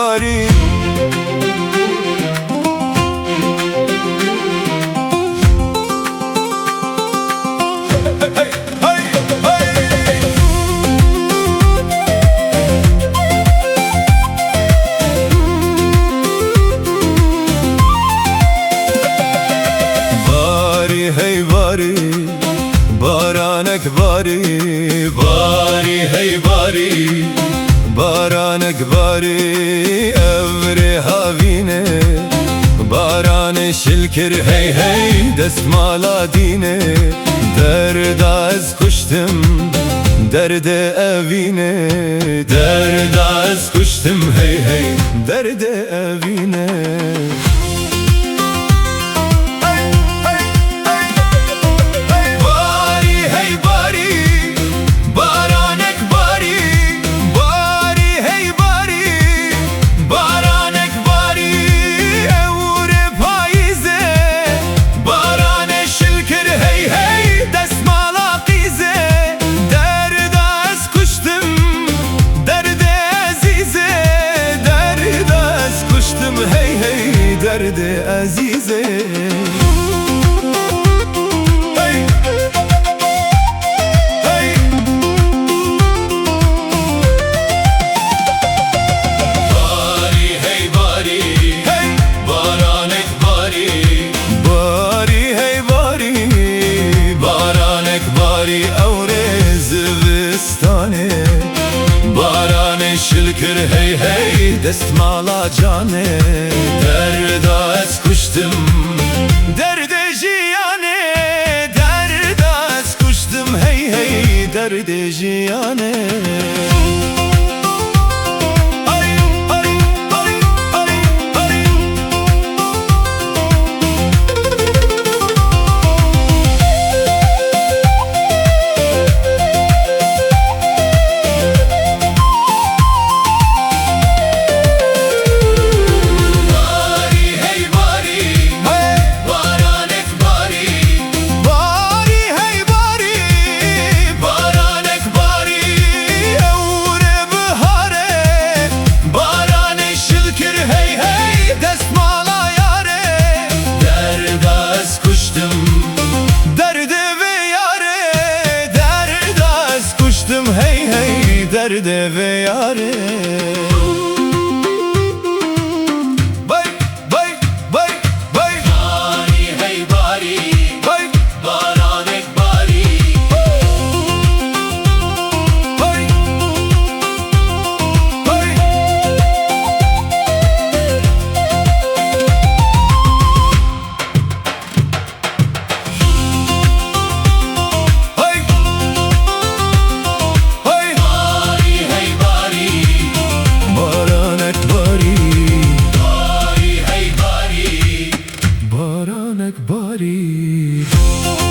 باری هی باری بارانک باری باری هی باری بارانک باری اوری هاوینه باران شلکر هی هی دستمالا دینه درد از کشتم درد اوینه درد از کشتم هی هی درد اوینه درد عزیزه هی هی باری هی باری هی بارانک باری باری هی باری بارانک باری اوره زوستانه باران شلکر هی هی دستمالا جانه درد از کشتم درد جیانه درد از کشتم هی هی درد جیانه هی هی درد و یاره بای بای بای بای باری هی باری بای بارانک باری بای بای بارانک باری